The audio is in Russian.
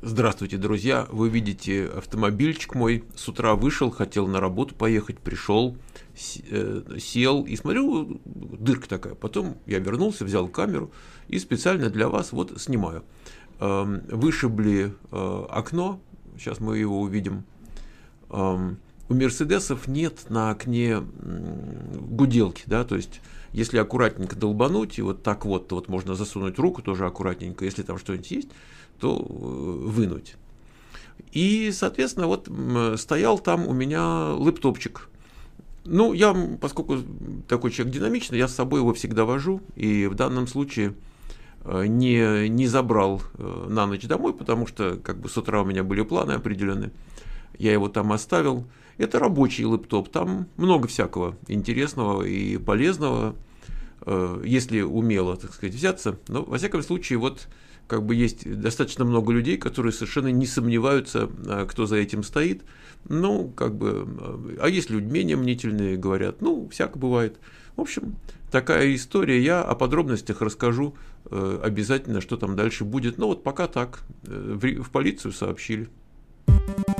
Здравствуйте, друзья! Вы видите автомобильчик мой. С утра вышел, хотел на работу поехать, пришел, сел и смотрю, дырка такая. Потом я вернулся, взял камеру и специально для вас вот снимаю. Вышибли окно, сейчас мы его увидим. У мерседесов нет на окне гуделки, да, то есть если аккуратненько долбануть, и вот так вот, то вот можно засунуть руку тоже аккуратненько, если там что-нибудь есть, то вынуть. И, соответственно, вот стоял там у меня лэптопчик. Ну, я, поскольку такой человек динамичный, я с собой его всегда вожу, и в данном случае не забрал на ночь домой, потому что как бы с утра у меня были планы определены. Я его там оставил. Это рабочий лэптоп, там много всякого интересного и полезного, если умело, так сказать, взяться. Но, во всяком случае, вот как бы есть достаточно много людей, которые совершенно не сомневаются, кто за этим стоит. Ну, как бы, а есть люди менее мнительные, говорят, ну, всяко бывает. В общем, такая история. Я о подробностях расскажу обязательно, что там дальше будет. Но вот пока так, в полицию сообщили.